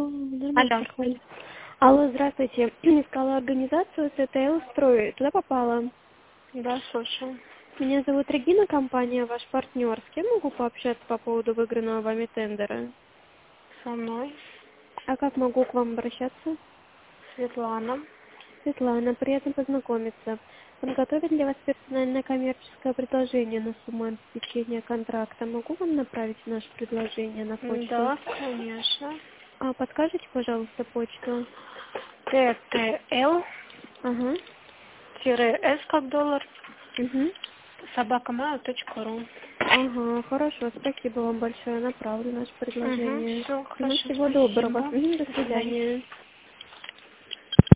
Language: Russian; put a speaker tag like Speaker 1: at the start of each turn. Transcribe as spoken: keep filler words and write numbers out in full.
Speaker 1: О, нормально
Speaker 2: Алло.
Speaker 1: проходит. Алло, здравствуйте. Искала организацию си ти эл «Строй». Туда попала.
Speaker 2: Да, слушаю.
Speaker 1: Меня зовут Регина, компания «Ваш партнер». С кем могу пообщаться по поводу выигранного вами тендера?
Speaker 2: Со мной
Speaker 1: А как могу к вам обращаться?
Speaker 2: Светлана.
Speaker 1: Светлана, приятно познакомиться. Подготовить для вас персональное коммерческое предложение на сумму обеспечения контракта. Могу вам направить наше предложение на почту?
Speaker 2: Да, конечно.
Speaker 1: А подскажите, пожалуйста, почту?
Speaker 2: тэ тэ эл
Speaker 1: Ага.
Speaker 2: тире эс как доллар
Speaker 1: Угу.
Speaker 2: собака mail точка ру.
Speaker 1: Ага, хорошо, спасибо вам большое. Направлю наше
Speaker 2: Угу,
Speaker 1: предложение.
Speaker 2: все,
Speaker 1: Ну,
Speaker 2: хорошо,
Speaker 1: всего доброго.
Speaker 2: спасибо.
Speaker 1: Мгм, До
Speaker 2: До свидания.
Speaker 1: свидания.